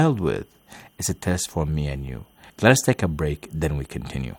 with is a test for me and you. Let us take a break, then we continue.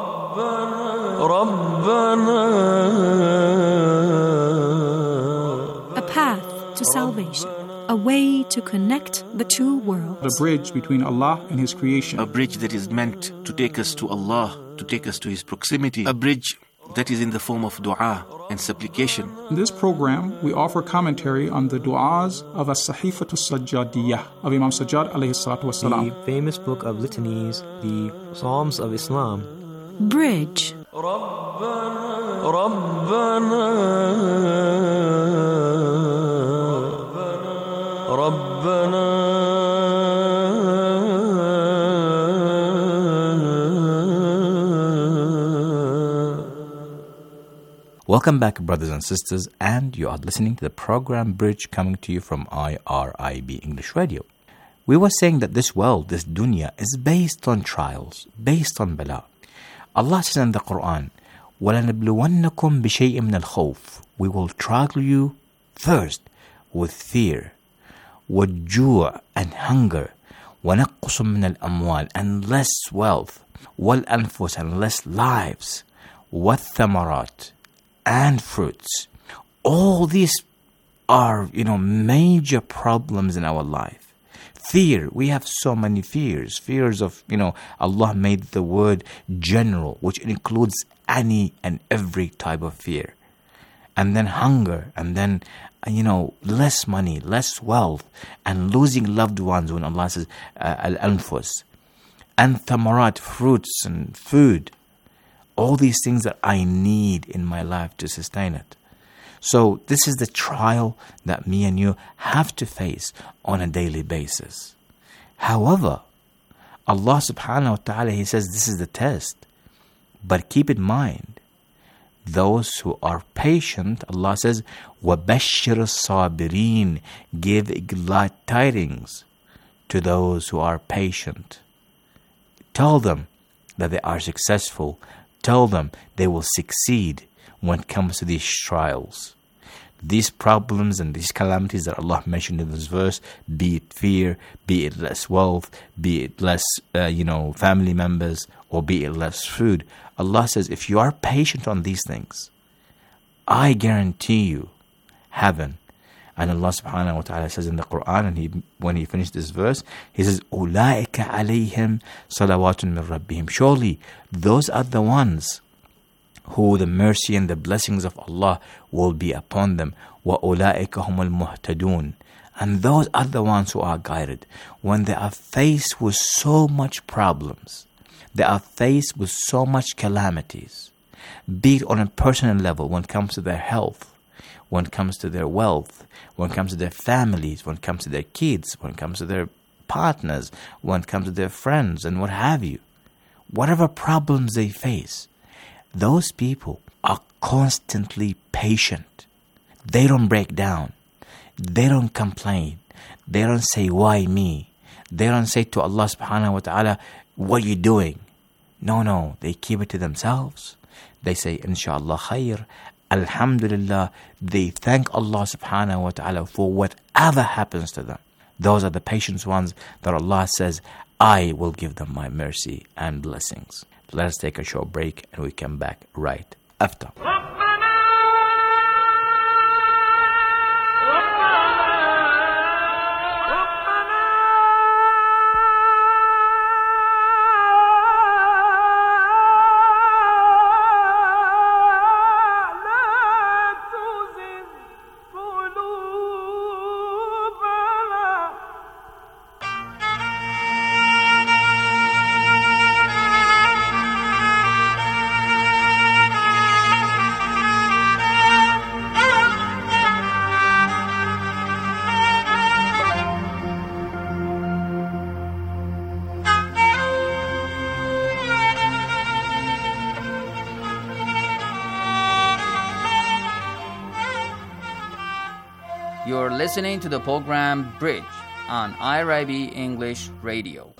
A path to salvation. A way to connect the two worlds. The bridge between Allah and His creation. A bridge that is meant to take us to Allah, to take us to His proximity. A bridge that is in the form of dua and supplication. In this program, we offer commentary on the du'as of As-Sahifatu Sajjadiyah of Imam Sajjad alayhi salatu wasalam. The famous book of litanies, the Psalms of Islam. Bridge. Welcome back, brothers and sisters, and you are listening to the program Bridge, coming to you from IRIB English Radio. We were saying that this world, this dunya, is based on trials, based on bala. Allah says in the Quran, وَلَنَبْلُوَنَّكُمْ بِشَيْءٍ مِّنَ الْخَوْفِ. We will trial you first with fear, وَالْجُوعِ and hunger, وَنَقْصٌ مِّنَ الْأَمْوَالِ and less wealth, وَالْأَنفُسِ and less lives, وَالثَّمَرَاتِ and fruits. All these are, major problems in our life. Fear, we have so many fears. Fears of, Allah made the word general, which includes any and every type of fear. And then hunger, and then, less money, less wealth, and losing loved ones when Allah says, al-anfus. And thamarat, fruits and food. All these things that I need in my life to sustain it. So this is the trial that me and you have to face on a daily basis. However, Allah subhanahu wa ta'ala, He says this is the test. But keep in mind, those who are patient, Allah says, وَبَشِّرِ الصَّابِرِينَ, give glad tidings to those who are patient. Tell them that they are successful. Tell them they will succeed when it comes to these trials. These problems and these calamities that Allah mentioned in this verse, be it fear, be it less wealth, be it less, family members, or be it less food. Allah says, if you are patient on these things, I guarantee you heaven. And Allah subhanahu wa ta'ala says in the Quran, and when He finished this verse, He says, أُولَٰئِكَ عَلَيْهِمْ صَلَوَاتٌ مِّن رَبِّهِمْ. Surely, those are the ones who the mercy and the blessings of Allah will be upon them. وَأُولَٰئِكَ هُمُ الْمُهْتَدُونَ. And those are the ones who are guided. When they are faced with so much problems, they are faced with so much calamities, be it on a personal level when it comes to their health, when it comes to their wealth, when it comes to their families, when it comes to their kids, when it comes to their partners, when it comes to their friends, and what have you. Whatever problems they face, those people are constantly patient. They don't break down. They don't complain. They don't say, why me? They don't say to Allah subhanahu wa ta'ala, what are you doing? No, they keep it to themselves. They say, inshallah khair, alhamdulillah. They thank Allah subhanahu wa ta'ala for whatever happens to them. Those are the patient ones that Allah says, I will give them my mercy and blessings. Let us take a short break and we come back right after. You're listening to the program Bridge on IRIB English Radio.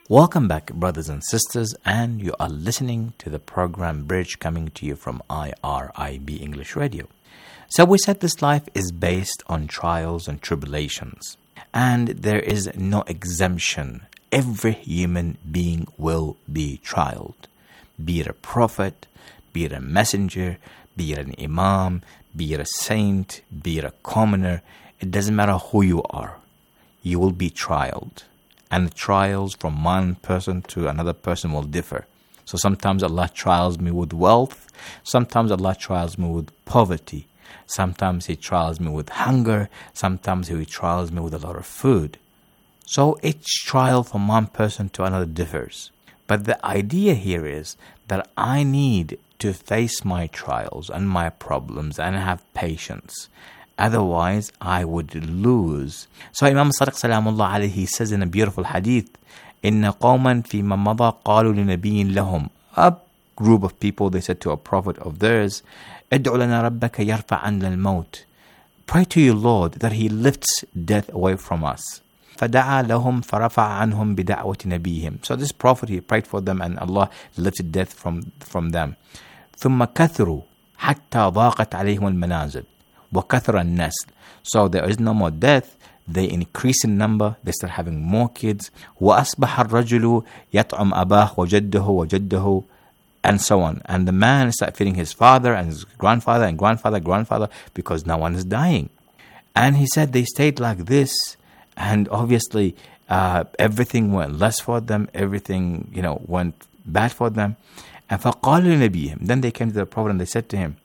Welcome back, brothers and sisters, and you are listening to the program Bridge coming to you from IRIB English Radio. So we said this life is based on trials and tribulations, and there is no exemption. Every human being will be trialed, be it a prophet, be it a messenger, be it an imam, be it a saint, be it a commoner. It doesn't matter who you are. You will be trialed. And the trials from one person to another person will differ. So sometimes Allah trials me with wealth. Sometimes Allah trials me with poverty. Sometimes He trials me with hunger. Sometimes He trials me with a lot of food. So each trial from one person to another differs. But the idea here is that I need to face my trials and my problems and have patience. Otherwise, I would lose. So Imam Sadiq Salamullah alayhi says in a beautiful hadith, إِنَّ قَوْمًا فِي مَا مَضَى قَالُوا لِنَبِيٍّ لَهُمْ. A group of people, they said to a prophet of theirs, ادْعُ لَنَا رَبَّكَ يَرْفَعْ عَنَّا الْمَوْتِ. Pray to your Lord that He lifts death away from us. فَدَعَى لَهُمْ فَرَفَعَ عَنْهُمْ بِدَعْوَةِ نَبِيهِمْ. So this prophet, he prayed for them and Allah lifted death from them. ثُمَّ كَثْرُوا حَتَّى ضَاقَتْ عَلَيْهِمُ الْمَنَازِلِ وَكَثْرَ النَّسْلِ. So there is no more death. They increase in number. They start having more kids. وَأَصْبَحَ الرَّجُلُ يَطْعُمْ أَبَاهُ وَجَدَّهُ and so on. And the man started feeding his father and his grandfather and grandfather because no one is dying. And he said they stayed like this, and obviously everything went less for them. Everything went bad for them. And فَقَالُوا لِنَبِيهِمْ. Then they came to the prophet and they said to him,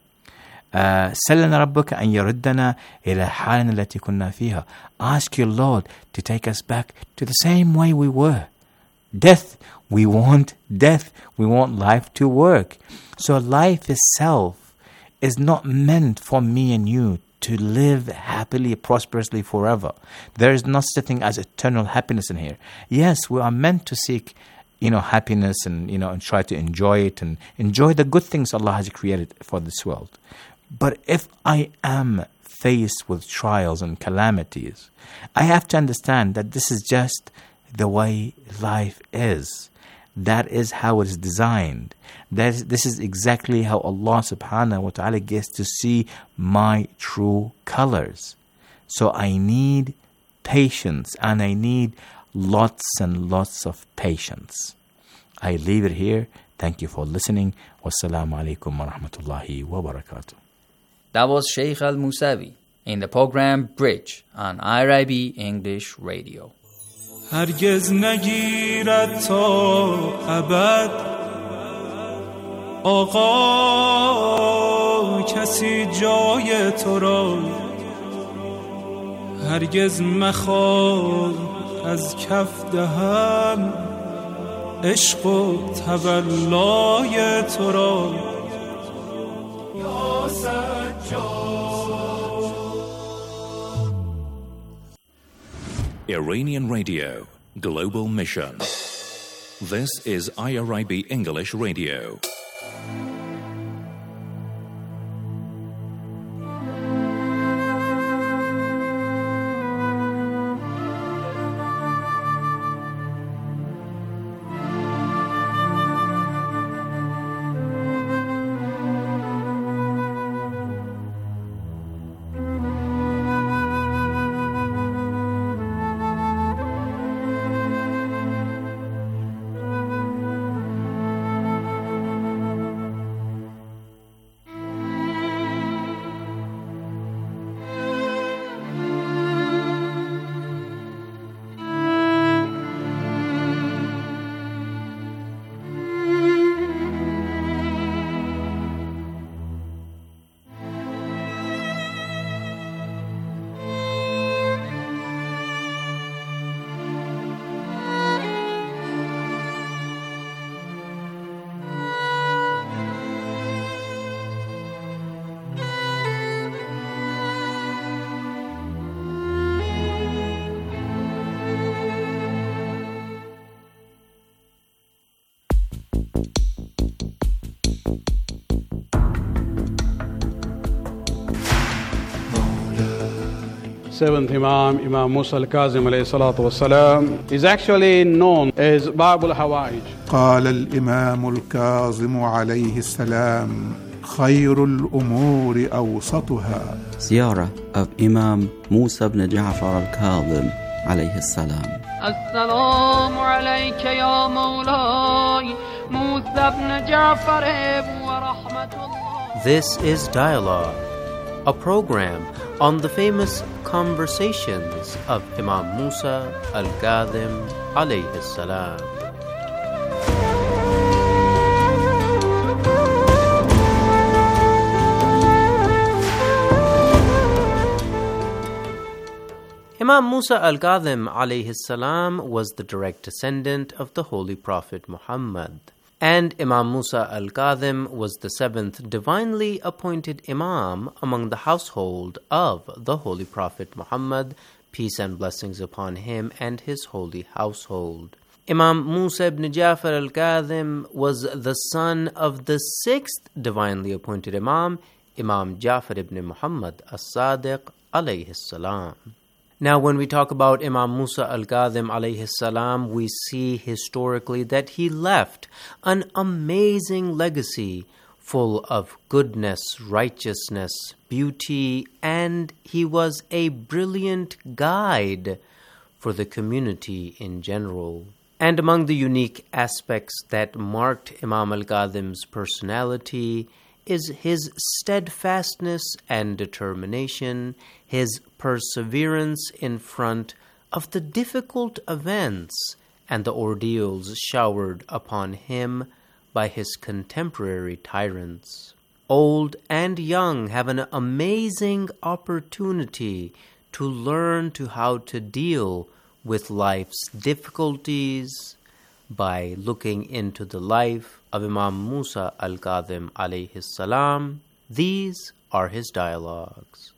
سَلَّنَا رَبُّكَ أَنْ يَرُدَّنَا إِلَى حَالِنَا الَّتِي كُنَّا فِيهَا. Ask your Lord to take us back to the same way we were. Death. We want death. We want life to work. So life itself is not meant for me and you to live happily, prosperously forever. There is no such a thing as eternal happiness in here. Yes, we are meant to seek happiness and and try to enjoy it and enjoy the good things Allah has created for this world. But if I am faced with trials and calamities, I have to understand that this is just the way life is. That is how it is designed. This is exactly how Allah subhanahu wa ta'ala gets to see my true colors. So I need patience, and I need lots and lots of patience. I leave it here. Thank you for listening. Wassalamu alaikum wa rahmatullahi wa barakatuh. That was Sheikh Al-Musawi in the program Bridge on IRIB English Radio. هرگز نگیرد تا ابد آقا کسی جای تو را هرگز مخواه از کف دهم عشق و تولای تو را یا سجاد. Iranian Radio, Global Mission. This is IRIB English Radio. seventh Imam Musa al-Kazim alayhi salatu wassalam, is actually known as Bab al-Hawaij. قال الإمام الكاظم عليه السلام خير الأمور أوسطها. Ziyarah of Imam Musa ibn Ja'far al-Kazim alayhi salam. Assalamu alayka ya Mawlai Musa ibn Ja'far wa rahmatullah. This is Dialogue, a program on the famous conversations of Imam Musa al-Kazim alayhi salam. Imam Musa al-Kazim alayhi salam was the direct descendant of the Holy Prophet Muhammad. And Imam Musa al-Kazim was the seventh divinely appointed Imam among the household of the Holy Prophet Muhammad, peace and blessings upon him and his holy household. Imam Musa ibn Ja'far al-Kazim was the son of the sixth divinely appointed Imam, Imam Ja'far ibn Muhammad as-Sadiq alayhi salam. Now, when we talk about Imam Musa al-Kazim alayhi salam, we see historically that he left an amazing legacy full of goodness, righteousness, beauty, and he was a brilliant guide for the community in general. And among the unique aspects that marked Imam al-Kazim's personality is his steadfastness and determination, his perseverance in front of the difficult events and the ordeals showered upon him by his contemporary tyrants. Old and young have an amazing opportunity to learn how to deal with life's difficulties by looking into the life of Imam Musa al-Kazim alayhi salam. These are his dialogues.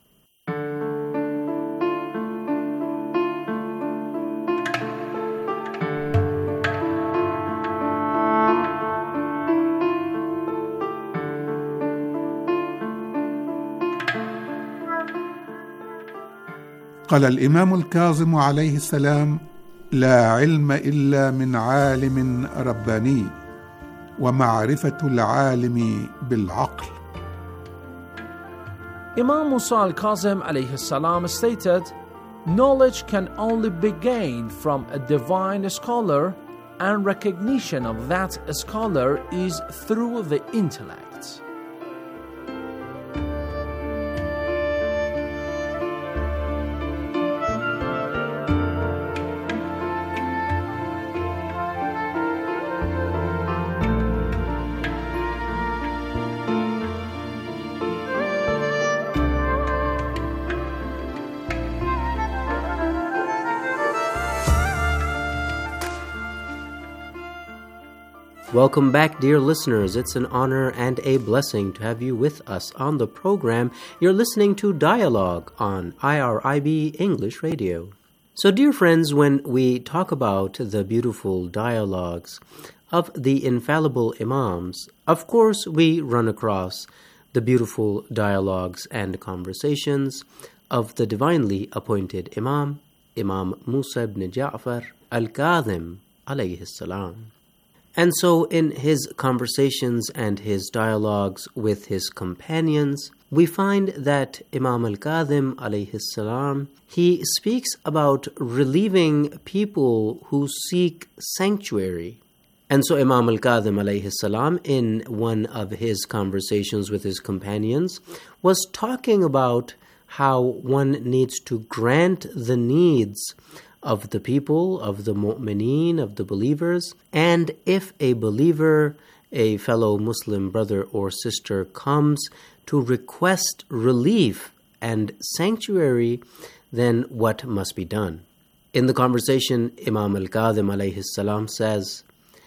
قال الإمام الكاظم عليه السلام لا علم إلا من عالم رباني ومعرفة العالم بالعقل. Imam Musa al-Kazim alayhi salam stated, knowledge can only be gained from a divine scholar, and recognition of that scholar is through the intellect. Welcome back, dear listeners. It's an honor and a blessing to have you with us on the program. You're listening to Dialogue on IRIB English Radio. So, dear friends, when we talk about the beautiful dialogues of the infallible Imams, of course we run across the beautiful dialogues and conversations of the divinely appointed Imam, Imam Musa ibn Ja'far al-Kazim alayhi salam. And so in his conversations and his dialogues with his companions, we find that Imam al-Kazim alayhi salam, he speaks about relieving people who seek sanctuary. And so Imam al-Kazim alayhi salam, in one of his conversations with his companions, was talking about how one needs to grant the needs of the people, of the mu'mineen, of the believers. And if a believer, a fellow Muslim brother or sister, comes to request relief and sanctuary, then what must be done? In the conversation, Imam al-Kazim alayhi salam says,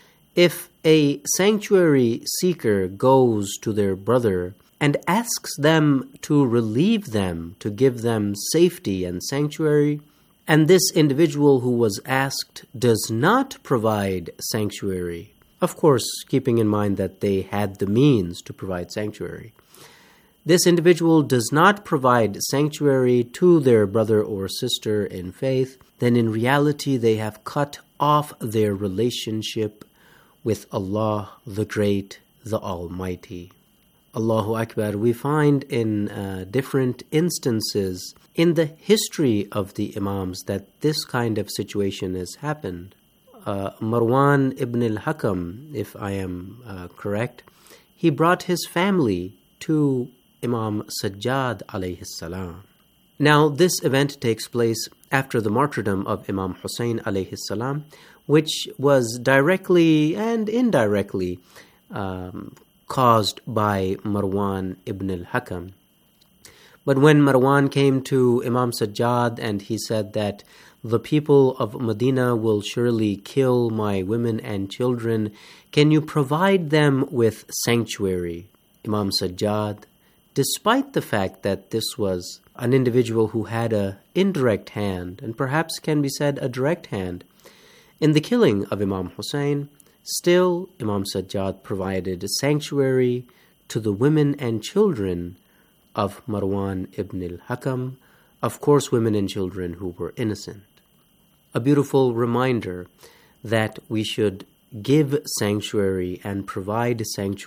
if a sanctuary seeker goes to their brother and asks them to relieve them, to give them safety and sanctuary, and this individual who was asked does not provide sanctuary, of course, keeping in mind that they had the means to provide sanctuary, this individual does not provide sanctuary to their brother or sister in faith, then in reality they have cut off their relationship with Allah, the Great, the Almighty. Allahu Akbar. We find in different instances in the history of the Imams that this kind of situation has happened. Marwan ibn al-Hakam, if I am correct, he brought his family to Imam Sajjad alayhi salam. Now, this event takes place after the martyrdom of Imam Hussein alayhi salam, which was directly and indirectly caused by Marwan ibn al-Hakam. But when Marwan came to Imam Sajjad and he said that the people of Medina will surely kill my women and children, can you provide them with sanctuary? Imam Sajjad, despite the fact that this was an individual who had an indirect hand, and perhaps can be said a direct hand, in the killing of Imam Hussein, still Imam Sajjad provided a sanctuary to the women and children of Marwan ibn al-Hakam, of course women and children who were innocent. A beautiful reminder that we should give sanctuary and provide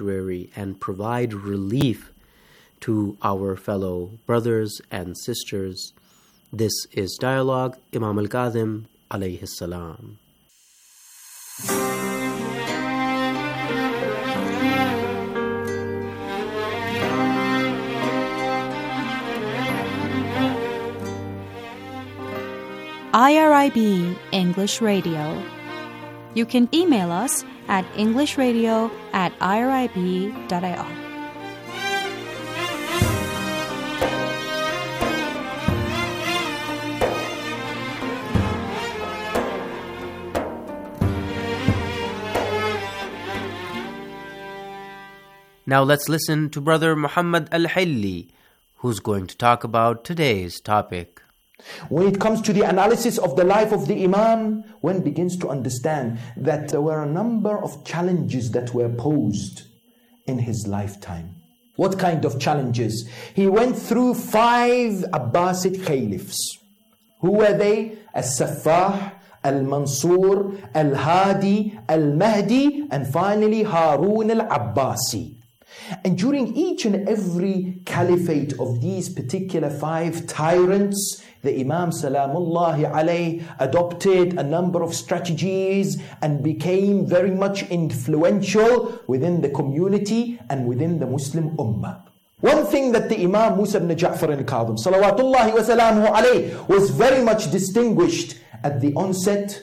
relief to our fellow brothers and sisters. This is Dialogue, Imam al-Kazim alayhi salam. IRIB English Radio. You can email us at englishradio@irib.ir. Now let's listen to Brother Muhammad Al-Hilli, who's going to talk about today's topic. When it comes to the analysis of the life of the Imam, one begins to understand that there were a number of challenges that were posed in his lifetime. What kind of challenges? He went through 5 Abbasid caliphs. Who were they? As-Saffah, Al-Mansur, Al-Hadi, Al-Mahdi, and finally Harun al-Abbasi. And during each and every caliphate of these particular 5 tyrants, the Imam Salamullahi alayhi adopted a number of strategies and became very much influential within the community and within the Muslim Ummah. One thing that the Imam Musa ibn Ja'far al-Kadhim salawatullahi wa salamuhu alayhi was very much distinguished at the onset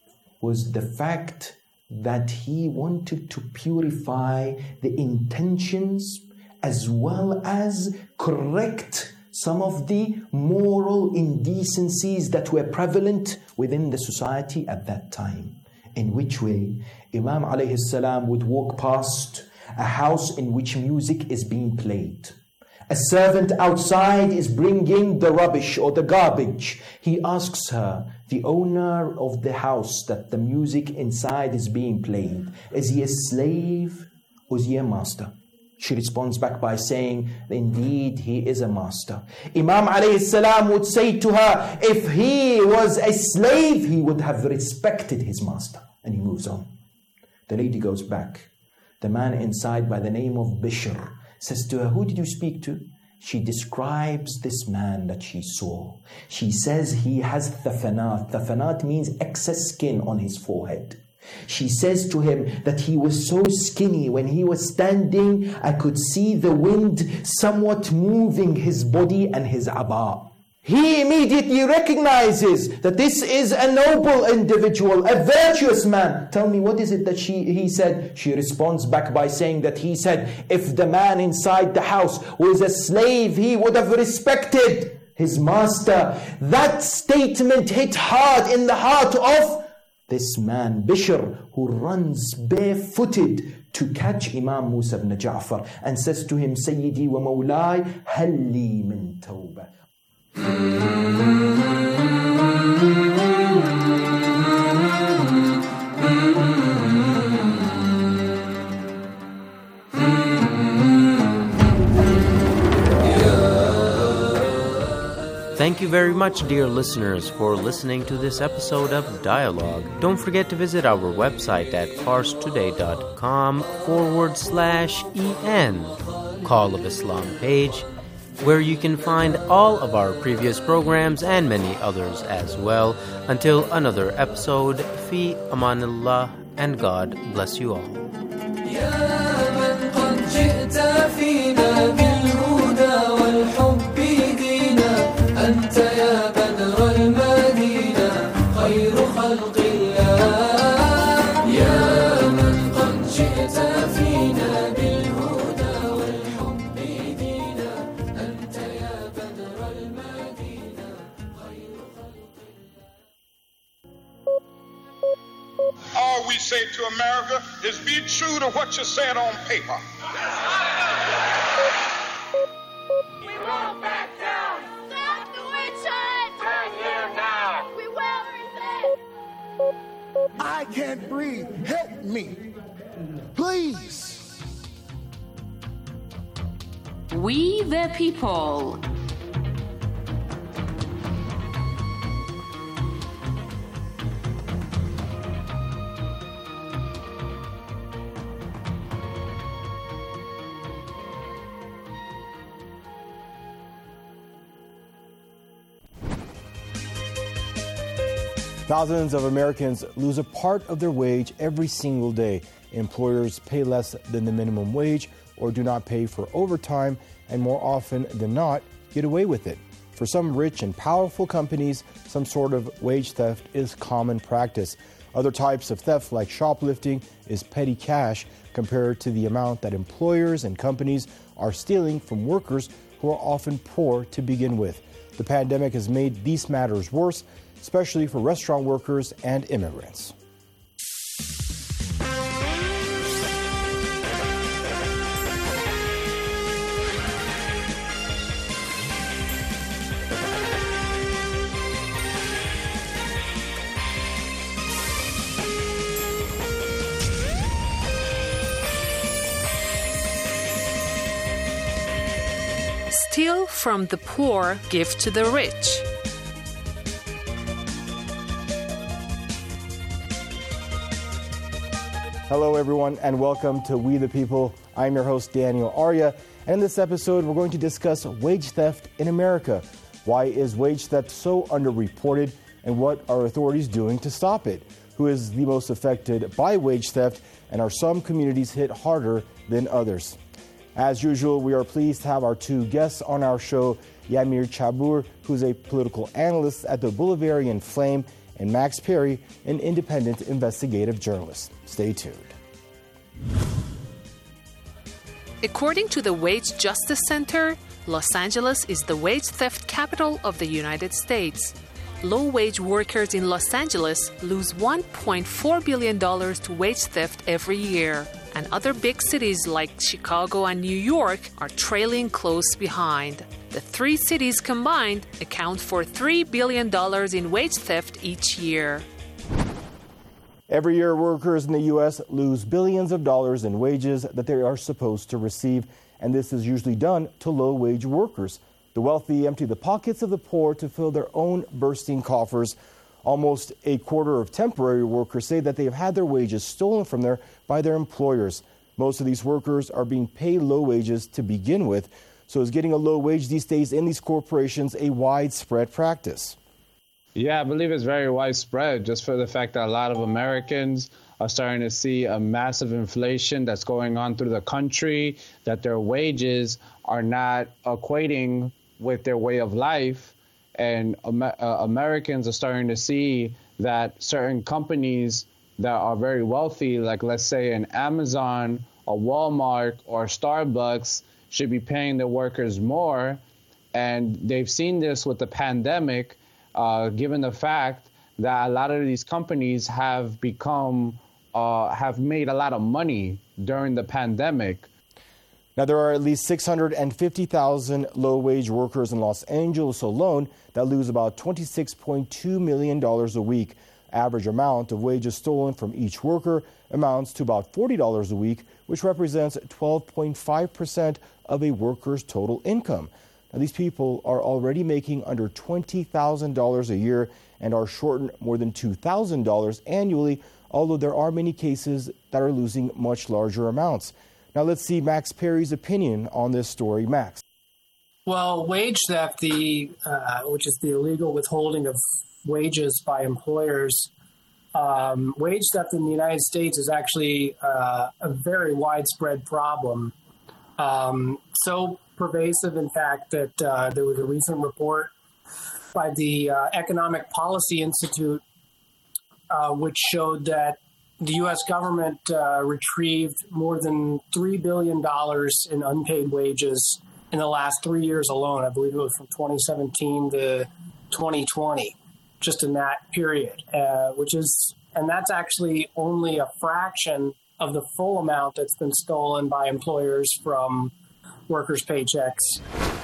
was the fact that he wanted to purify the intentions as well as correct some of the moral indecencies that were prevalent within the society at that time. In which way? Imam alayhi salam would walk past a house in which music is being played. A servant outside is bringing the rubbish or the garbage. He asks her, the owner of the house that the music inside is being played, is he a slave or is he a master? She responds back by saying, indeed he is a master. Imam alayhi salam would say to her, if he was a slave, he would have respected his master. And he moves on. The lady goes back. The man inside by the name of Bishr says to her, who did you speak to? She describes this man that she saw. She says he has thafanat. Thafanat means excess skin on his forehead. She says to him that he was so skinny when he was standing, I could see the wind somewhat moving his body and his aba. He immediately recognizes that this is a noble individual, a virtuous man. Tell me, what is it that he said? She responds back by saying that he said, if the man inside the house was a slave, he would have respected his master. That statement hit hard in the heart of this man, Bishr, who runs barefooted to catch Imam Musa ibn Ja'far and says to him, Sayyidi wa Mawlai, halli min tawbah. very much, dear listeners, for listening to this episode of Dialogue. Don't forget to visit our website at farstoday.com/en, Call of Islam page, where you can find all of our previous programs and many others as well. Until another episode, Fi Amanillah, and God bless you all. أنت يا بدر المدينة خير خلق الله يا من قد جئت فينا بالهدى والحب دينا أنت يا بدر المدينة خير خلق الله. All we say to America is be true to what you said on paper. We won't back down. I can't breathe. Help me. Please. We the people. Thousands of Americans lose a part of their wage every single day. Employers pay less than the minimum wage or do not pay for overtime, and more often than not, get away with it. For some rich and powerful companies, some sort of wage theft is common practice. Other types of theft, like shoplifting, is petty cash compared to the amount that employers and companies are stealing from workers who are often poor to begin with. The pandemic has made these matters worse, especially for restaurant workers and immigrants. Steal from the poor, give to the rich. Hello, everyone, and welcome to We the People. I'm your host, Daniel Arya, and in this episode, we're going to discuss wage theft in America. Why is wage theft so underreported, and what are authorities doing to stop it? Who is the most affected by wage theft, and are some communities hit harder than others? As usual, we are pleased to have our two guests on our show, Yamir Chabur, who's a political analyst at the Bolivarian Flame, and Max Perry, an independent investigative journalist. Stay tuned. According to the Wage Justice Center, Los Angeles is the wage theft capital of the United States. Low-wage workers in Los Angeles lose $1.4 billion to wage theft every year, and other big cities like Chicago and New York are trailing close behind. The three cities combined account for $3 billion in wage theft each year. Every year, workers in the U.S. lose billions of dollars in wages that they are supposed to receive, and this is usually done to low-wage workers. The wealthy empty the pockets of the poor to fill their own bursting coffers. Almost a quarter of temporary workers say that they have had their wages stolen from them by their employers. Most of these workers are being paid low wages to begin with, so is getting a low wage these days in these corporations a widespread practice? Yeah, I believe it's very widespread, just for the fact that a lot of Americans are starting to see a massive inflation that's going on through the country, that their wages are not equating with their way of life. And Americans are starting to see that certain companies that are very wealthy, like let's say an Amazon, a Walmart, or Starbucks, should be paying their workers more. And they've seen this with the pandemic, given the fact that a lot of these companies have have made a lot of money during the pandemic. Now, there are at least 650,000 low-wage workers in Los Angeles alone that lose about $26.2 million a week. Average amount of wages stolen from each worker amounts to about $40 a week, which represents 12.5% of a worker's total income. Now, these people are already making under $20,000 a year and are shortened more than $2,000 annually, although there are many cases that are losing much larger amounts. Now, let's see Max Perry's opinion on this story. Max. Well, wage theft, which is the illegal withholding of wages by employers, wage theft in the United States is actually a very widespread problem. So pervasive, in fact, that there was a recent report by the Economic Policy Institute which showed that the U.S. government retrieved more than $3 billion in unpaid wages in the last 3 years alone. I believe it was from 2017 to 2020, just in that period, and that's actually only a fraction of the full amount that's been stolen by employers from workers' paychecks.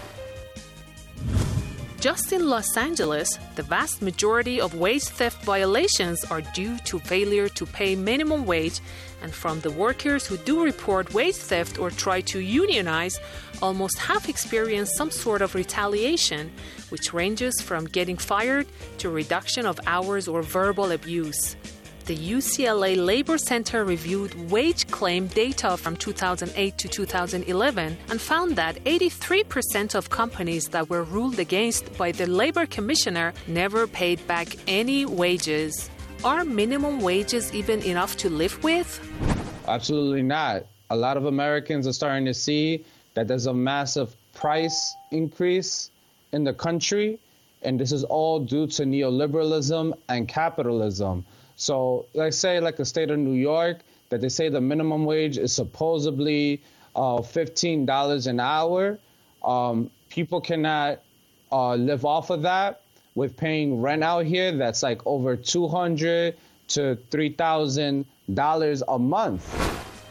Just in Los Angeles, the vast majority of wage theft violations are due to failure to pay minimum wage, and from the workers who do report wage theft or try to unionize, almost half experience some sort of retaliation, which ranges from getting fired to reduction of hours or verbal abuse. The UCLA Labor Center reviewed wage claim data from 2008 to 2011 and found that 83% of companies that were ruled against by the Labor Commissioner never paid back any wages. Are minimum wages even enough to live with? Absolutely not. A lot of Americans are starting to see that there's a massive price increase in the country, and this is all due to neoliberalism and capitalism. So let's say like the state of New York, that they say the minimum wage is supposedly $15 an hour. People cannot live off of that with paying rent out here that's like over $200 to $3,000 a month.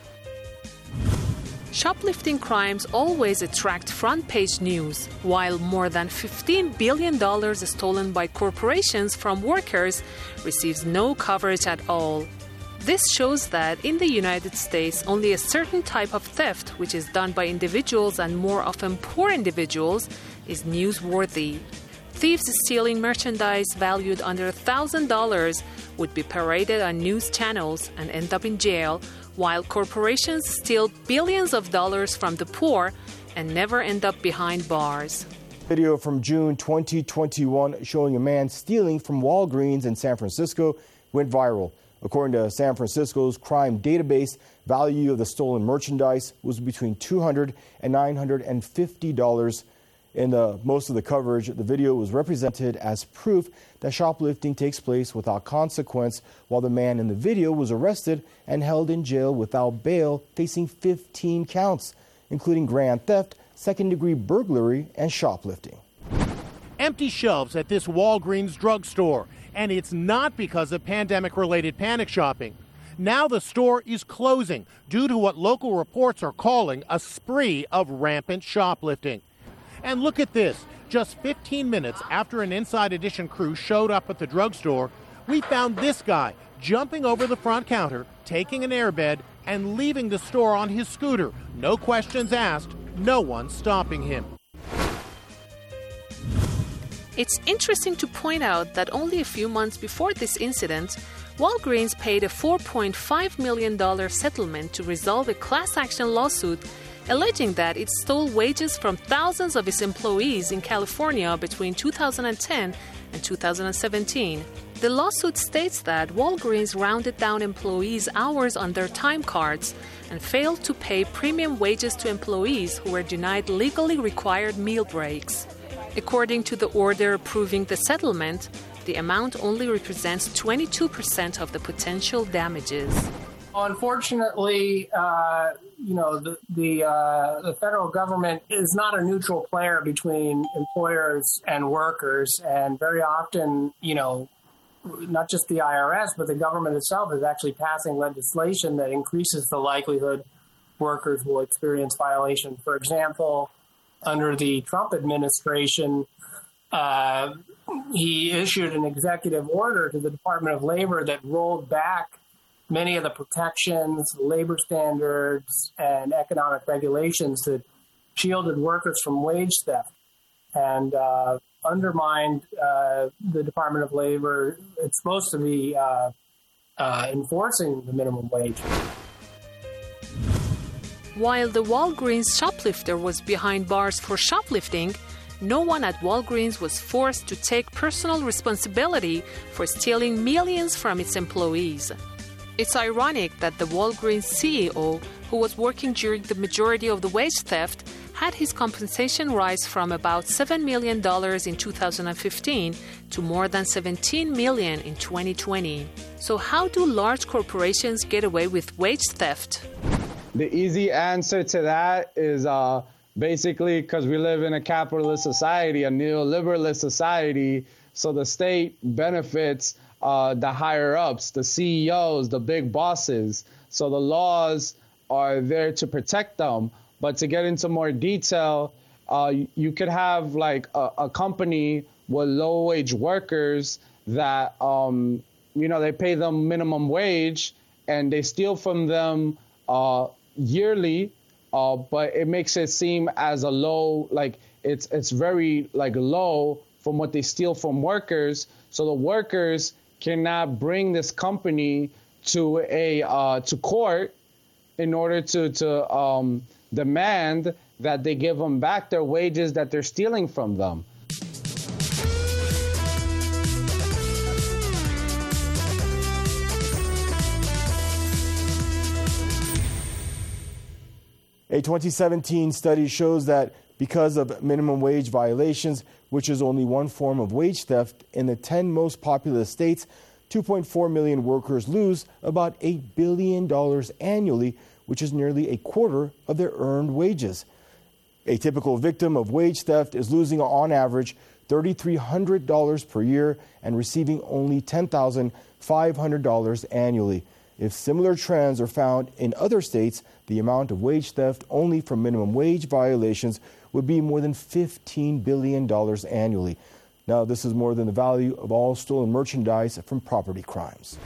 Shoplifting crimes always attract front-page news, while more than $15 billion stolen by corporations from workers receives no coverage at all. This shows that in the United States, only a certain type of theft, which is done by individuals and more often poor individuals, is newsworthy. Thieves stealing merchandise valued under $1,000 would be paraded on news channels and end up in jail, while corporations steal billions of dollars from the poor and never end up behind bars. Video from June 2021 showing a man stealing from Walgreens in San Francisco went viral. According to San Francisco's crime database, value of the stolen merchandise was between $200 and $950. In most of the coverage, the video was represented as proof that shoplifting takes place without consequence, while the man in the video was arrested and held in jail without bail, facing 15 counts, including grand theft, second-degree burglary, and shoplifting. Empty shelves at this Walgreens drugstore, and it's not because of pandemic-related panic shopping. Now the store is closing due to what local reports are calling a spree of rampant shoplifting. And look at this. Just 15 minutes after an Inside Edition crew showed up at the drugstore, we found this guy jumping over the front counter, taking an airbed, and leaving the store on his scooter. No questions asked, no one stopping him. It's interesting to point out that only a few months before this incident, Walgreens paid a $4.5 million settlement to resolve a class action lawsuit alleging that it stole wages from thousands of its employees in California between 2010 and 2017. The lawsuit states that Walgreens rounded down employees' hours on their time cards and failed to pay premium wages to employees who were denied legally required meal breaks. According to the order approving the settlement, the amount only represents 22% of the potential damages. Unfortunately, the federal government is not a neutral player between employers and workers, and very often, not just the IRS, but the government itself is actually passing legislation that increases the likelihood workers will experience violation. For example, under the Trump administration, he issued an executive order to the Department of Labor that rolled back many of the protections, labor standards, and economic regulations that shielded workers from wage theft. and undermined the Department of Labor. It's supposed to be enforcing the minimum wage. While the Walgreens shoplifter was behind bars for shoplifting, no one at Walgreens was forced to take personal responsibility for stealing millions from its employees. It's ironic that the Walgreens CEO, who was working during the majority of the wage theft, had his compensation rise from about $7 million in 2015 to more than $17 million in 2020. So how do large corporations get away with wage theft? The easy answer to that is basically because we live in a capitalist society, a neoliberalist society, so the state benefits the higher-ups, the CEOs, the big bosses. So the laws are there to protect them. But to get into more detail, you could have like a company with low-wage workers that, they pay them minimum wage and they steal from them yearly, but it makes it seem as a low, like it's very like low from what they steal from workers. So the workers cannot bring this company to to court in order to demand that they give them back their wages that they're stealing from them. A 2017 study shows that because of minimum wage violations, which is only one form of wage theft, in the 10 most populous states, 2.4 million workers lose about $8 billion annually, which is nearly a quarter of their earned wages. A typical victim of wage theft is losing on average $3,300 per year and receiving only $10,500 annually. If similar trends are found in other states, the amount of wage theft only from minimum wage violations would be more than $15 billion annually. Now, this is more than the value of all stolen merchandise from property crimes.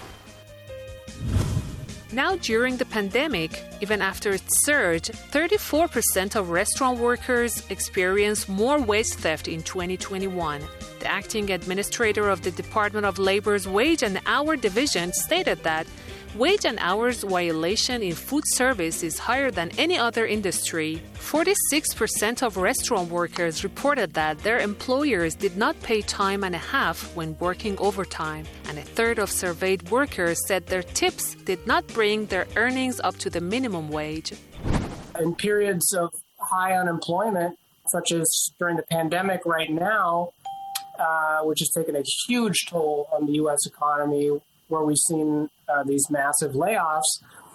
Now, during the pandemic, even after its surge, 34% of restaurant workers experienced more wage theft in 2021. The acting administrator of the Department of Labor's Wage and Hour Division stated that wage and hours violation in food service is higher than any other industry. 46% of restaurant workers reported that their employers did not pay time and a half when working overtime, and a third of surveyed workers said their tips did not bring their earnings up to the minimum wage. In periods of high unemployment, such as during the pandemic right now, which has taken a huge toll on the U.S. economy, where we've seen these massive layoffs,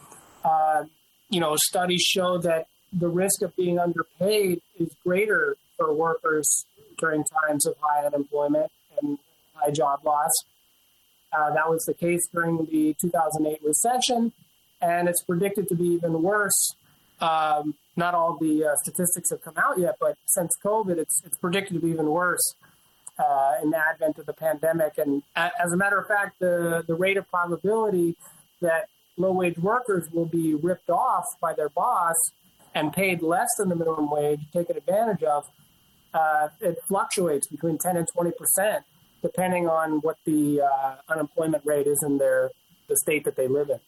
studies show that the risk of being underpaid is greater for workers during times of high unemployment and high job loss. That was the case during the 2008 recession, and it's predicted to be even worse. Not all the statistics have come out yet, but since COVID, it's predicted to be even worse in the advent of the pandemic. And as a matter of fact, the rate of probability that low-wage workers will be ripped off by their boss and paid less than the minimum wage, taken advantage of, it fluctuates between 10 and 20%, depending on what the unemployment rate is in the state that they live in.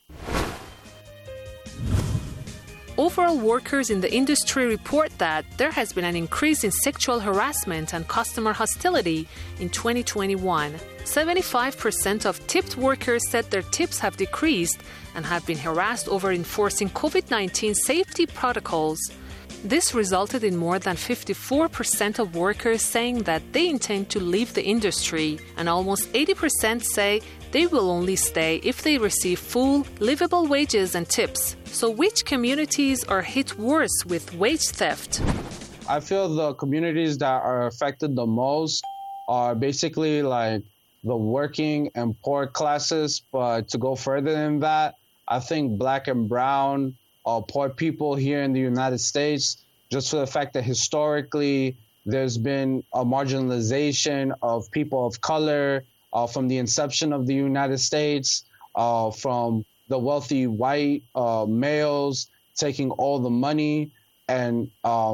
Overall, workers in the industry report that there has been an increase in sexual harassment and customer hostility in 2021. 75% of tipped workers said their tips have decreased and have been harassed over enforcing COVID-19 safety protocols. This resulted in more than 54% of workers saying that they intend to leave the industry, and almost 80% say they will only stay if they receive full, livable wages and tips. So which communities are hit worse with wage theft? I feel the communities that are affected the most are basically like the working and poor classes. But to go further than that, I think black and brown poor people here in the United States, just for the fact that historically there's been a marginalization of people of color from the inception of the United States, from the wealthy white males taking all the money and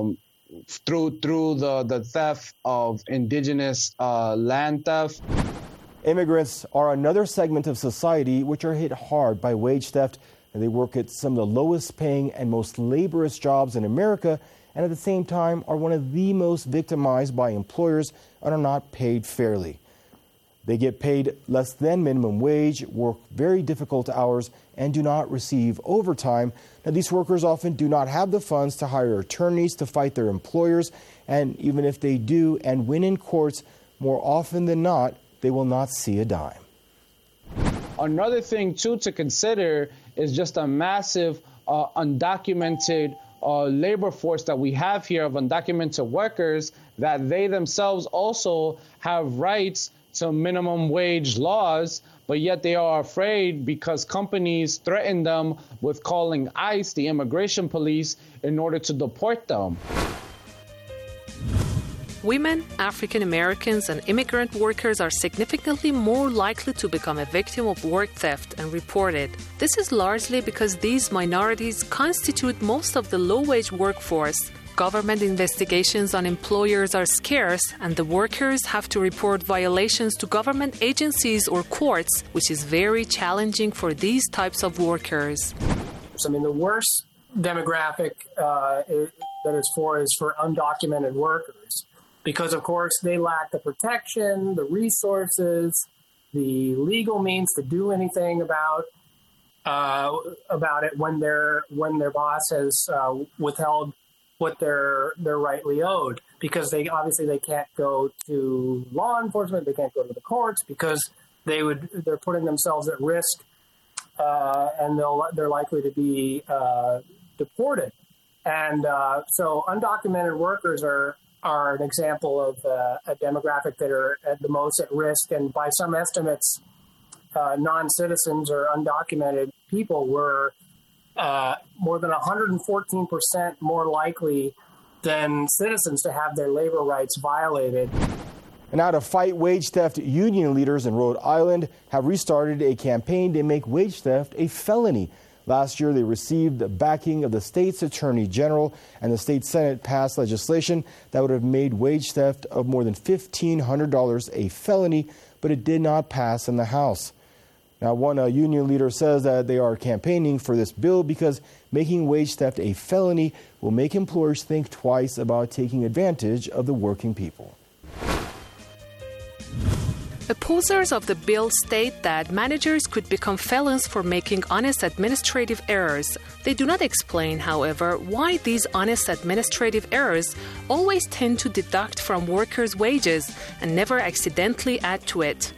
through the theft of indigenous land theft. Immigrants are another segment of society which are hit hard by wage theft, and they work at some of the lowest paying and most laborious jobs in America, and at the same time are one of the most victimized by employers and are not paid fairly. They get paid less than minimum wage, work very difficult hours, and do not receive overtime. Now, these workers often do not have the funds to hire attorneys to fight their employers, and even if they do and win in courts, more often than not, they will not see a dime. Another thing, too, to consider is just a massive undocumented labor force that we have here of undocumented workers, that they themselves also have rights to minimum wage laws, but yet they are afraid because companies threaten them with calling ICE, the immigration police, in order to deport them. Women, African Americans, and immigrant workers are significantly more likely to become a victim of work theft and report it. This is largely because these minorities constitute most of the low-wage workforce. Government investigations on employers are scarce, and the workers have to report violations to government agencies or courts, which is very challenging for these types of workers. I mean, the worst demographic that it's for is for undocumented workers, because, of course, they lack the protection, the resources, the legal means to do anything about it when their boss has withheld what they're rightly owed, because they can't go to law enforcement, they can't go to the courts, because they're putting themselves at risk, and they're likely to be deported. And so undocumented workers are an example of a demographic that are at the most at risk. And by some estimates, non-citizens or undocumented people were more than 114% more likely than citizens to have their labor rights violated. And now to fight wage theft, union leaders in Rhode Island have restarted a campaign to make wage theft a felony. Last year, they received the backing of the state's attorney general, and the state Senate passed legislation that would have made wage theft of more than $1,500 a felony, but it did not pass in the House. Now, one union leader says that they are campaigning for this bill because making wage theft a felony will make employers think twice about taking advantage of the working people. Opposers of the bill state that managers could become felons for making honest administrative errors. They do not explain, however, why these honest administrative errors always tend to deduct from workers' wages and never accidentally add to it.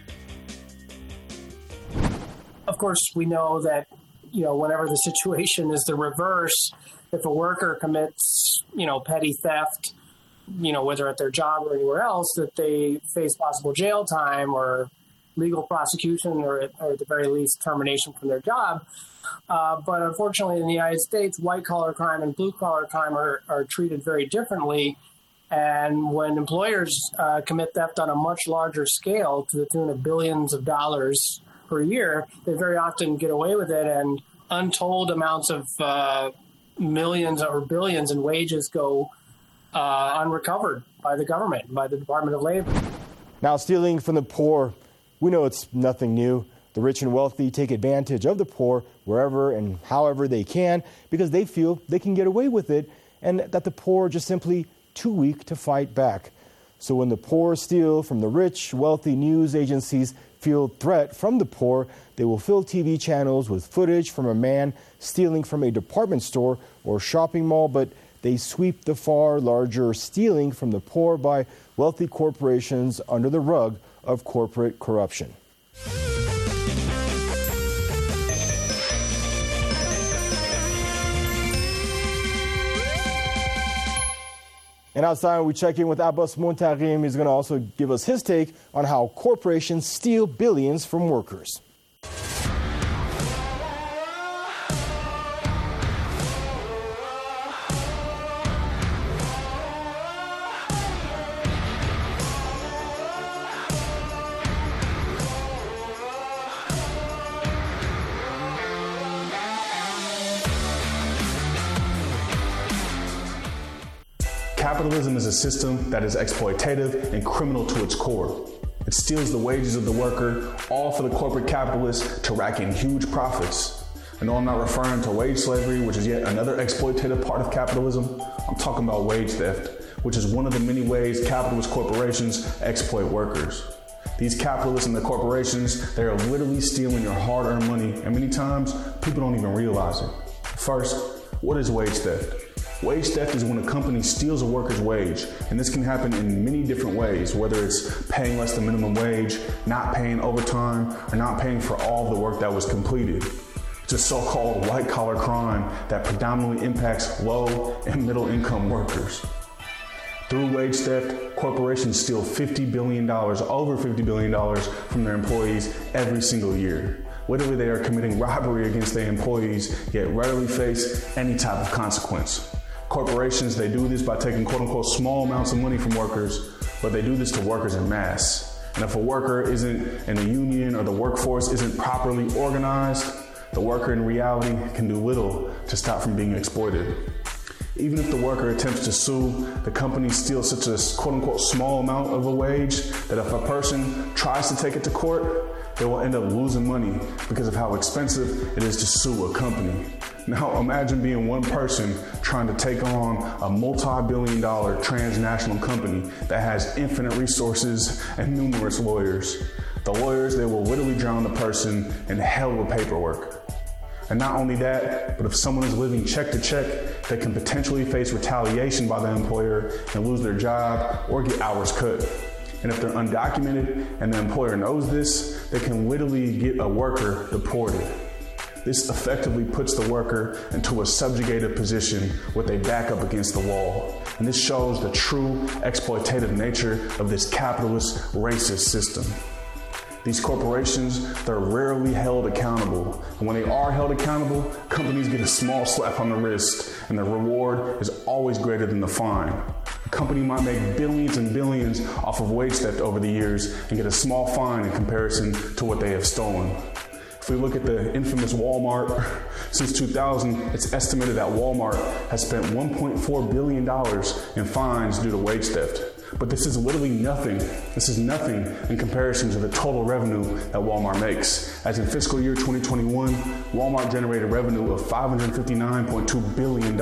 Of course, we know that, whenever the situation is the reverse, if a worker commits, petty theft, whether at their job or anywhere else, that they face possible jail time or legal prosecution or at the very least termination from their job. But unfortunately, in the United States, white-collar crime and blue-collar crime are treated very differently. And when employers commit theft on a much larger scale to the tune of billions of dollars per year, they very often get away with it, and untold amounts of millions or billions in wages go unrecovered by the government, by the Department of Labor. Now, stealing from the poor, we know it's nothing new. The rich and wealthy take advantage of the poor wherever and however they can because they feel they can get away with it and that the poor are just simply too weak to fight back. So when the poor steal from the rich, wealthy news agencies feel threat from the poor, they will fill TV channels with footage from a man stealing from a department store or shopping mall, but they sweep the far larger stealing from the poor by wealthy corporations under the rug of corporate corruption. And outside, we check in with Abbas Muntaqim. He's going to also give us his take on how corporations steal billions from workers. Capitalism is a system that is exploitative and criminal to its core. It steals the wages of the worker, all for the corporate capitalists to rack in huge profits. I know I'm not referring to wage slavery, which is yet another exploitative part of capitalism. I'm talking about wage theft, which is one of the many ways capitalist corporations exploit workers. These capitalists and the corporations, they are literally stealing your hard-earned money, and many times people don't even realize it. First, what is wage theft? Wage theft is when a company steals a worker's wage, and this can happen in many different ways, whether it's paying less than minimum wage, not paying overtime, or not paying for all of the work that was completed. It's a so-called white-collar crime that predominantly impacts low and middle-income workers. Through wage theft, corporations steal $50 billion, over $50 billion from their employees every single year. Literally, they are committing robbery against their employees, yet rarely face any type of consequence. Corporations, they do this by taking quote-unquote small amounts of money from workers, but they do this to workers en masse. And if a worker isn't in a union or the workforce isn't properly organized, the worker in reality can do little to stop from being exploited. Even if the worker attempts to sue, the company steals such a quote-unquote small amount of a wage that if a person tries to take it to court, they will end up losing money because of how expensive it is to sue a company. Now imagine being one person trying to take on a multi-billion-dollar transnational company that has infinite resources and numerous lawyers. The lawyers, they will literally drown the person in hell of paperwork. And not only that, but if someone is living check to check, they can potentially face retaliation by the employer and lose their job or get hours cut. And if they're undocumented and the employer knows this, they can literally get a worker deported. This effectively puts the worker into a subjugated position where they back up against the wall. And this shows the true exploitative nature of this capitalist, racist system. These corporations, they're rarely held accountable. And when they are held accountable, companies get a small slap on the wrist, and the reward is always greater than the fine. A company might make billions and billions off of wage theft over the years and get a small fine in comparison to what they have stolen. If we look at the infamous Walmart, since 2000, it's estimated that Walmart has spent $1.4 billion in fines due to wage theft. But this is literally nothing. This is nothing in comparison to the total revenue that Walmart makes. As in fiscal year 2021, Walmart generated revenue of $559.2 billion.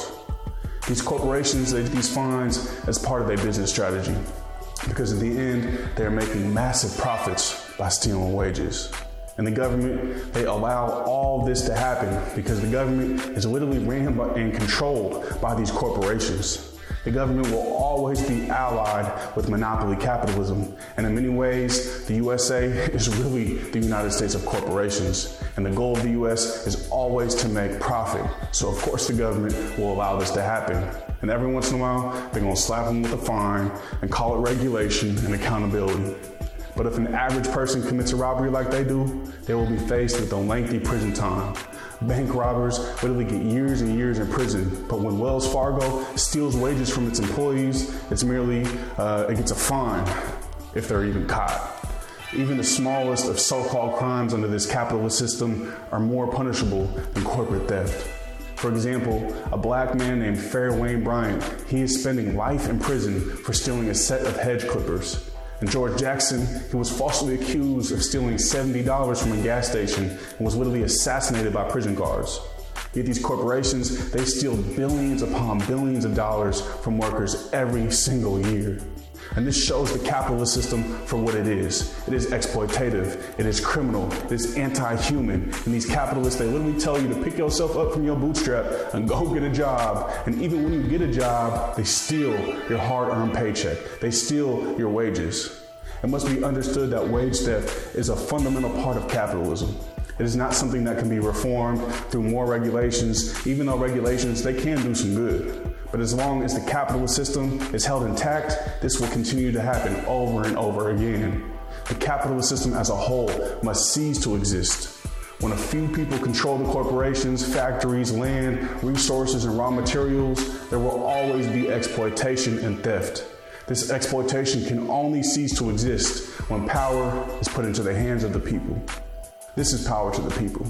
These corporations, they do these fines as part of their business strategy, because in the end, they're making massive profits by stealing wages. And the government, they allow all this to happen because the government is literally ran by and controlled by these corporations. The government will always be allied with monopoly capitalism. And in many ways, the USA is really the United States of corporations. And the goal of the US is always to make profit. So of course the government will allow this to happen. And every once in a while, they're gonna slap them with a fine and call it regulation and accountability. But if an average person commits a robbery like they do, they will be faced with a lengthy prison time. Bank robbers literally get years and years in prison, but when Wells Fargo steals wages from its employees, it's merely, it gets a fine if they're even caught. Even the smallest of so-called crimes under this capitalist system are more punishable than corporate theft. For example, a black man named Fair Wayne Bryant, he is spending life in prison for stealing a set of hedge clippers. And George Jackson, he was falsely accused of stealing $70 from a gas station and was literally assassinated by prison guards. Yet these corporations, they steal billions upon billions of dollars from workers every single year. And this shows the capitalist system for what it is. It is exploitative, it is criminal, it is anti-human. And these capitalists, they literally tell you to pick yourself up from your bootstrap and go get a job. And even when you get a job, they steal your hard-earned paycheck. They steal your wages. It must be understood that wage theft is a fundamental part of capitalism. It is not something that can be reformed through more regulations, even though regulations, they can do some good. But as long as the capitalist system is held intact, this will continue to happen over and over again. The capitalist system as a whole must cease to exist. When a few people control the corporations, factories, land, resources, and raw materials, there will always be exploitation and theft. This exploitation can only cease to exist when power is put into the hands of the people. This is Power to the People.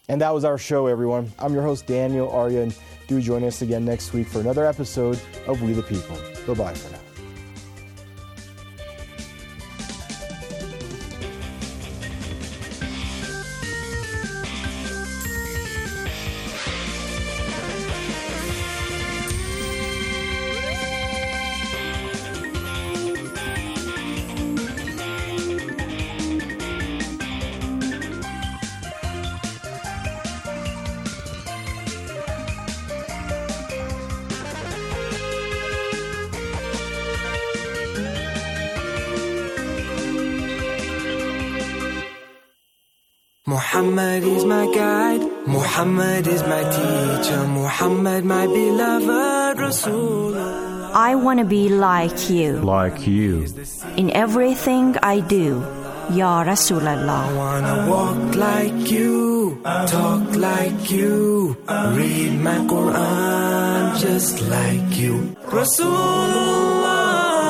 And that was our show, everyone. I'm your host, Daniel Arya, and do join us again next week for another episode of We the People. Bye-bye for now. Muhammad is my guide, Muhammad is my teacher, Muhammad my beloved Rasulullah. I want to be like you. Like you. In everything I do, Ya Rasulallah. I want to walk like you, talk like you, read my Quran just like you. Rasulullah.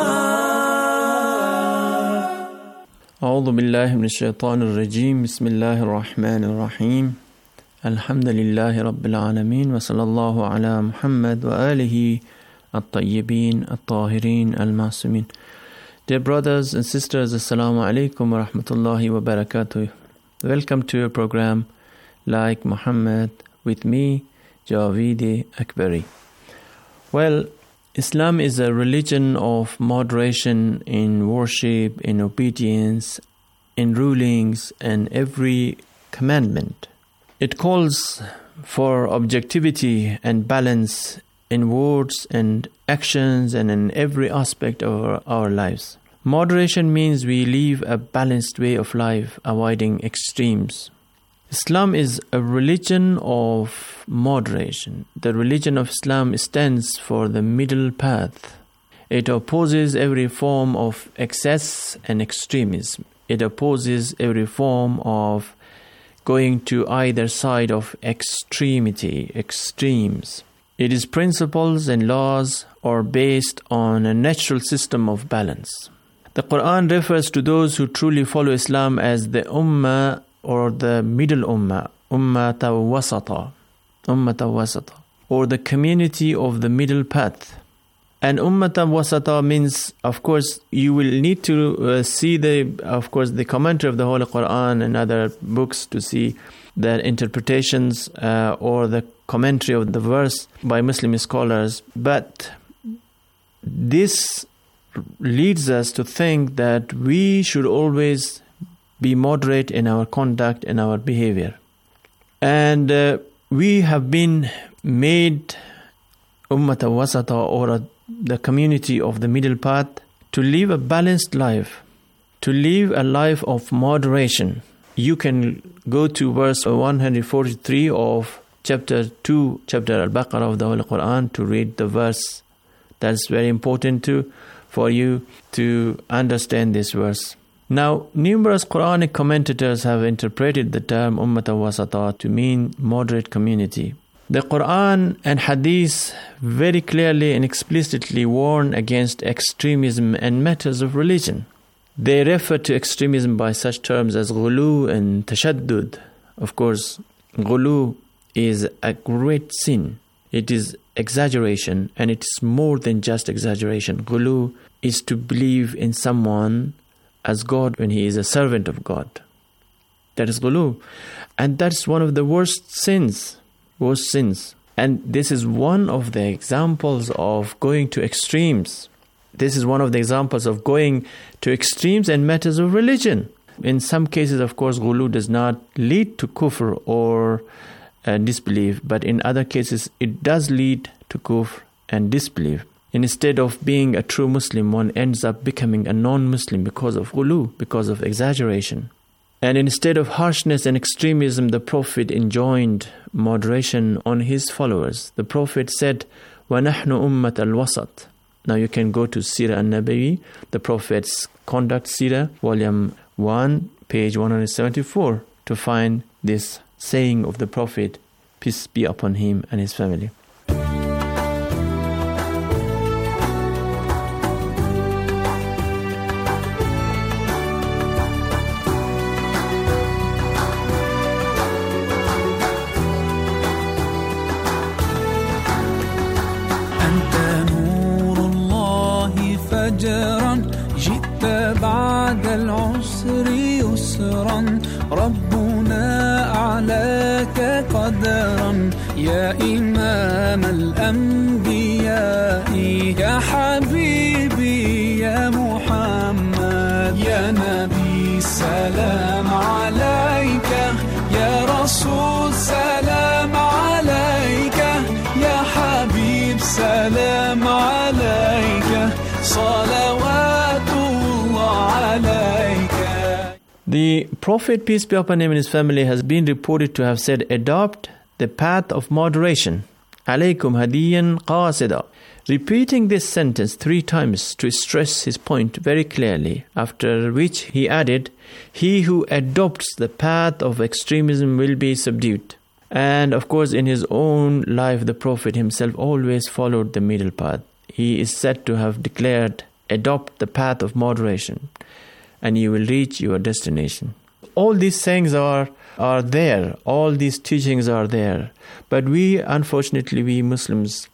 أعوذ بالله من الشيطان الرجيم بسم الله الرحمن الرحيم الحمد لله رب العالمين وصلى الله على محمد وآله الطيبين الطاهرين المعصومين. Dear brothers and sisters, Assalamu alaikum wa rahmatullahi wa barakatuh. Welcome to a program Like Muhammad with me, Javed Akbari. Well, Islam is a religion of moderation in worship, in obedience, in rulings, and every commandment. It calls for objectivity and balance in words and actions and in every aspect of our lives. Moderation means we live a balanced way of life, avoiding extremes. Islam is a religion of moderation. The religion of Islam stands for the middle path. It opposes every form of excess and extremism. It opposes every form of going to either side of extremes. Its principles and laws are based on a natural system of balance. The Quran refers to those who truly follow Islam as the Ummah or the middle Ummah, Ummata Wasata, or the community of the middle path. And Ummata Wasata means, of course, you will need to see the commentary of the Holy Quran and other books to see the interpretations or the commentary of the verse by Muslim scholars. But this leads us to think that we should always be moderate in our conduct and our behavior. And we have been made Ummata Wasata, or the community of the middle path, to live a balanced life, to live a life of moderation. You can go to verse 143 of chapter Al-Baqarah of the Holy Quran to read the verse. That's very important for you to understand this verse. Now, numerous Quranic commentators have interpreted the term Ummata Wasata to mean moderate community. The Quran and Hadith very clearly and explicitly warn against extremism and matters of religion. They refer to extremism by such terms as ghulu and tashaddud. Of course, ghulu is a great sin. It is exaggeration, and it's more than just exaggeration. Ghulu is to believe in someone as God when he is a servant of God. That is ghulu. And that's one of the worst sins. And this is one of the examples of going to extremes. This is one of the examples of going to extremes in matters of religion. In some cases, of course, ghulu does not lead to kufr or disbelief, but in other cases, it does lead to kufr and disbelief. Instead of being a true Muslim, one ends up becoming a non-Muslim because of ghulu, because of exaggeration. And instead of harshness and extremism, the Prophet enjoined moderation on his followers. The Prophet said, وَنَحْنُ أُمَّةَ الْوَسَطِ. Now you can go to Sirah al-Nabawi, the Prophet's Conduct Sirah, volume 1, page 174, to find this saying of the Prophet, peace be upon him and his family. أجرا جئت بعد العسر يسرا ربنا أعلاك قدرا يا إمام الأنبياء يا حبيبي يا محمد يا نبي سلام عليك يا رسول سلام عليك يا حبيب سلام عليك صلوات الله عليك. The Prophet, peace be upon him, and his family has been reported to have said, adopt the path of moderation. Alaykum hadiyan qasida. Repeating this sentence 3 times to stress his point very clearly, after which he added, he who adopts the path of extremism will be subdued. And of course, in his own life, the Prophet himself always followed the middle path. He is said to have declared, adopt the path of moderation, and you will reach your destination. All these sayings are there. All these teachings are there. But we, unfortunately, we Muslims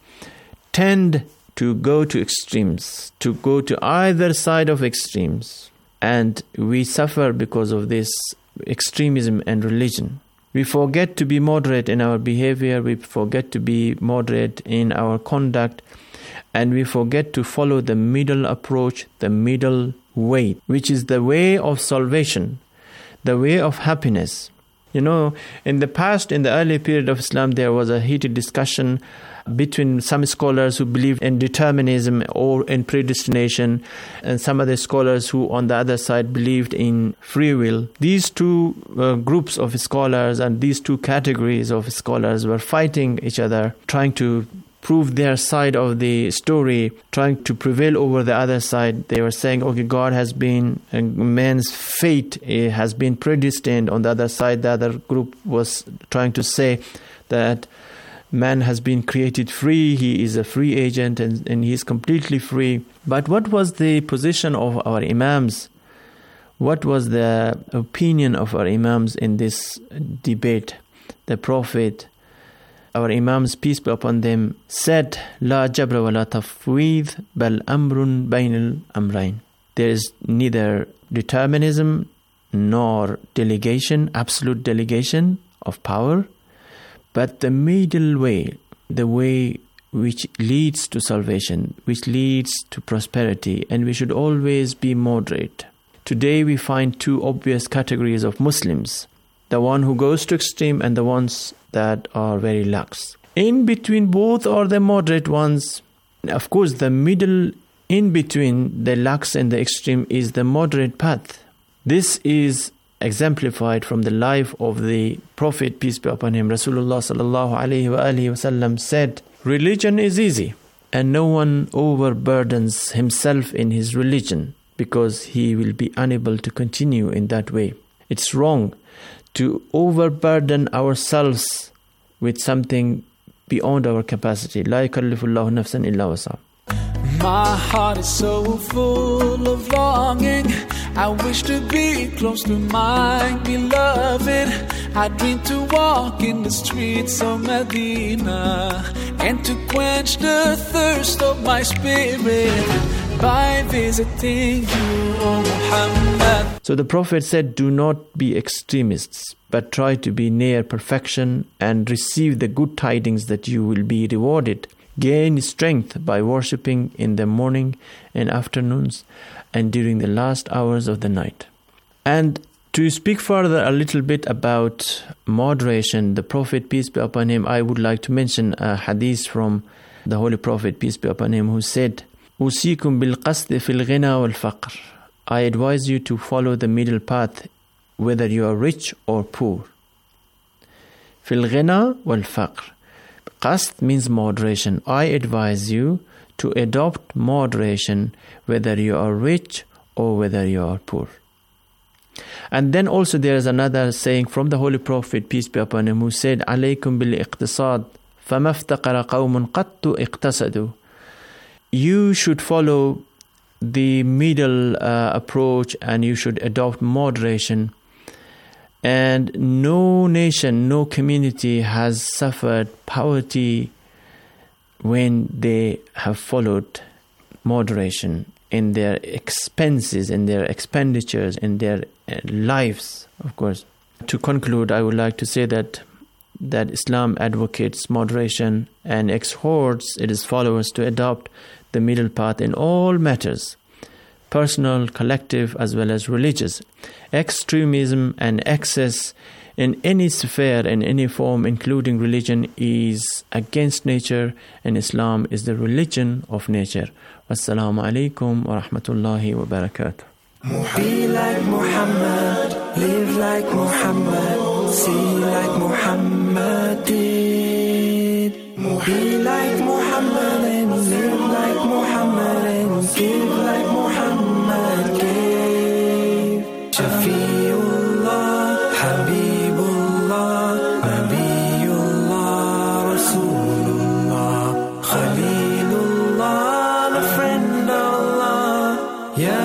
tend to go to extremes, to go to either side of extremes. And we suffer because of this extremism and religion. We forget to be moderate in our behavior. We forget to be moderate in our conduct. And we forget to follow the middle approach, the middle way, which is the way of salvation, the way of happiness. You know, in the past, in the early period of Islam, there was a heated discussion between some scholars who believed in determinism or in predestination, and some other scholars who, on the other side, believed in free will. These two groups of scholars and these two categories of scholars were fighting each other, trying to prove their side of the story, trying to prevail over the other side. They were saying, okay, God has been, man's fate has been predestined. On the other side, the other group was trying to say that man has been created free, he is a free agent, and he is completely free. But what was the position of our imams? What was the opinion of our imams in this debate? The Prophet, our imams, peace be upon them, said, La jabra wa la tafweed, bal amrun bain al-amrayn. There is neither determinism nor delegation, absolute delegation of power, but the middle way, the way which leads to salvation, which leads to prosperity, and we should always be moderate. Today we find 2 obvious categories of Muslims, the one who goes to extreme and the ones that are very lax. In between both are the moderate ones. Of course, the middle in between the lax and the extreme is the moderate path. This is exemplified from the life of the Prophet, peace be upon him. Rasulullah sallallahu alaihi wasallam said, religion is easy, and no one overburdens himself in his religion, because he will be unable to continue in that way. It's wrong to overburden ourselves with something beyond our capacity. La yukallifullahu nafsan illa wus'aha. My heart is so full of longing. I wish to be close to my beloved. I dream to walk in the streets of Medina and to quench the thirst of my spirit by visiting you, O Muhammad. So the Prophet said, do not be extremists, but try to be near perfection and receive the good tidings that you will be rewarded. Gain strength by worshipping in the morning and afternoons and during the last hours of the night. And to speak further a little bit about moderation, the Prophet, peace be upon him, I would like to mention a hadith from the Holy Prophet, peace be upon him, who said, أوصيكم بالقصد في الغنى والفقر. I advise you to follow the middle path, whether you are rich or poor. في الغنى والفقر. Qasd means moderation. I advise you to adopt moderation, whether you are rich or whether you are poor. And then also there is another saying from the Holy Prophet, peace be upon him, who said, عليكم بالاقتصاد فما افتقر قوم قط اقتصدوا. You should follow the middle approach, and you should adopt moderation. And no nation, no community has suffered poverty when they have followed moderation in their expenses, in their expenditures, in their lives, of course. To conclude, I would like to say that Islam advocates moderation and exhorts its followers to adopt the middle path in all matters, personal, collective, as well as religious. Extremism and excess in any sphere, in any form, including religion, is against nature, and Islam is the religion of nature. Wassalamu alaikum wa rahmatullahi wa barakatuh. Be like Muhammad, live like Muhammad, see like Muhammad did. Be like Muhammad and live like Muhammad and give like Muhammad gave. Shafiullah, Habibullah, Nabiyullah, Rasulullah, Khalilullah, the friend of Allah, Ya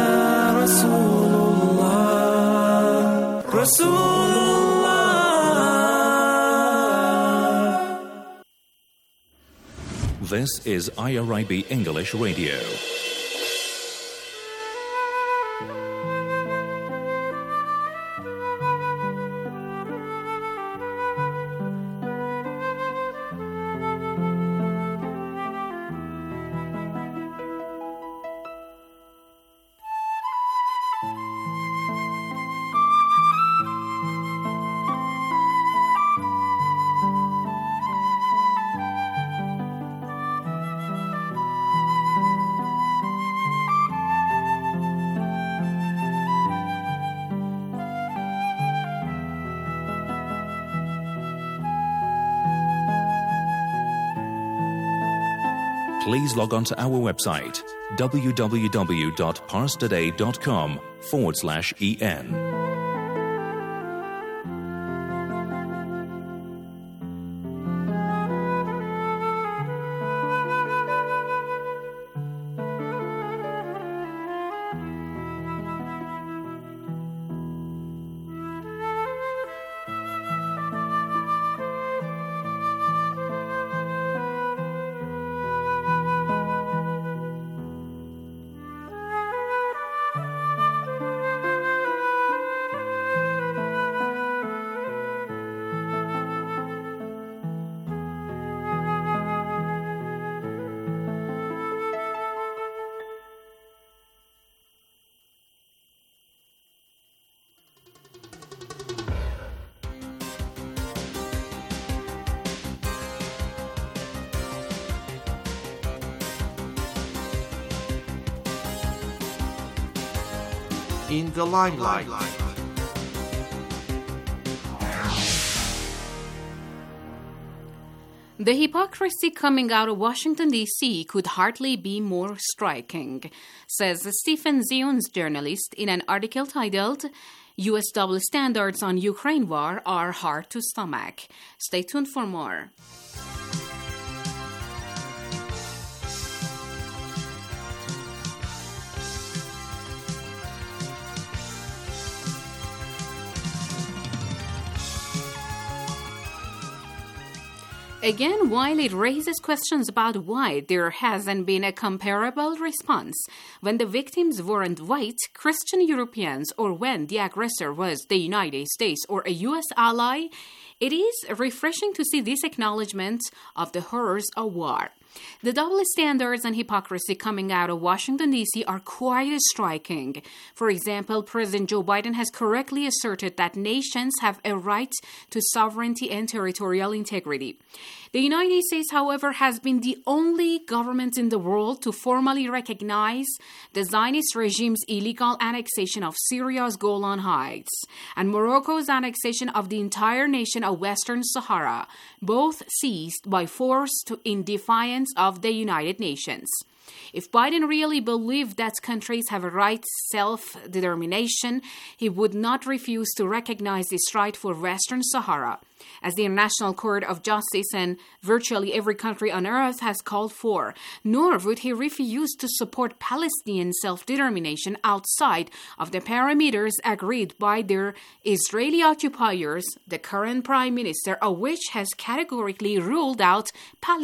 Rasulullah, Rasulullah. This is IRIB English Radio. Please log on to our website, www.parstoday.com/en. In the limelight. The hypocrisy coming out of Washington, D.C. could hardly be more striking, says Stephen Zion's journalist in an article titled, U.S. Double Standards on Ukraine War Are Hard to Stomach. Stay tuned for more. Again, while it raises questions about why there hasn't been a comparable response when the victims weren't white, Christian Europeans, or when the aggressor was the United States or a U.S. ally, it is refreshing to see this acknowledgement of the horrors of war. The double standards and hypocrisy coming out of Washington, D.C. are quite striking. For example, President Joe Biden has correctly asserted that nations have a right to sovereignty and territorial integrity. The United States, however, has been the only government in the world to formally recognize the Zionist regime's illegal annexation of Syria's Golan Heights and Morocco's annexation of the entire nation of Western Sahara, both seized by force in defiance of the United Nations. If Biden really believed that countries have a right to self-determination, he would not refuse to recognize this right for Western Sahara, as the International Court of Justice and virtually every country on earth has called for, nor would he refuse to support Palestinian self-determination outside of the parameters agreed by their Israeli occupiers, the current Prime Minister of which has categorically ruled out Palestine